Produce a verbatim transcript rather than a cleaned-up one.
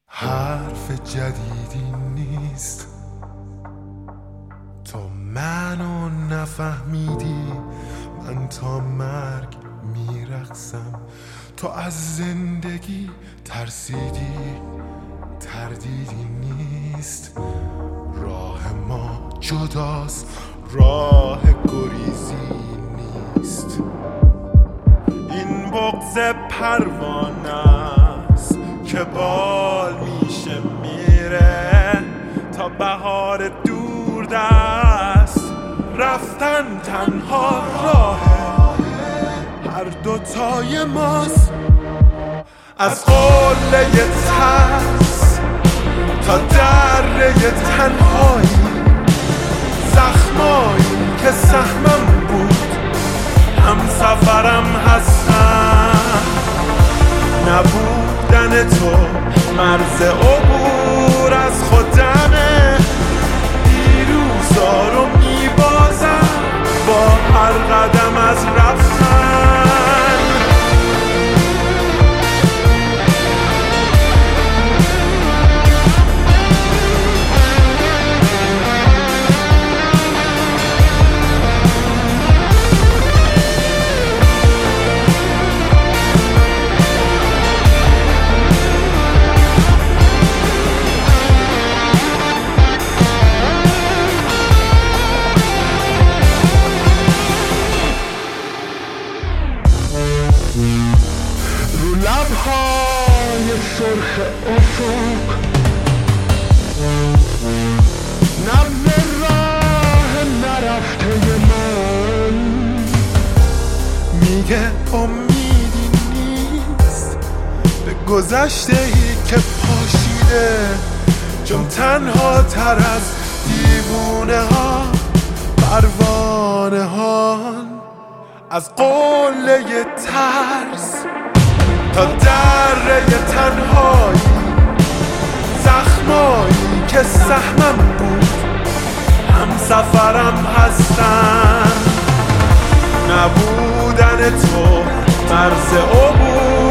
حرف جدیدی نیست، تا منو نفهمیدی. من تا مرگ میرقصم، تو از زندگی ترسیدی. تردیدی نیست، راه ما جداست، راه گریزی نیست. این بغض پروانه است که بال میشه میره تا بهار دور دست. رفتن تنها راهه هر دوتای ماست، از قله ترس تا دره تنهایی. زخمایی که سهمم بود هم سفرم هستن. نبودن تو مرز عبور از خودمه. دیروزا رو میبازم با هر قدم از رفتن. رو لبهای سرخ افق نبض راه نرفته من میگه امیدی نیست به گذشته ای که پاشیده. چون تنها تر از دیوونه ها پروانه ها، از قله ترس تا دره تنهایی. زخمایی که سهمم بود هم سفرم هستن. نبودن تو مرز عبور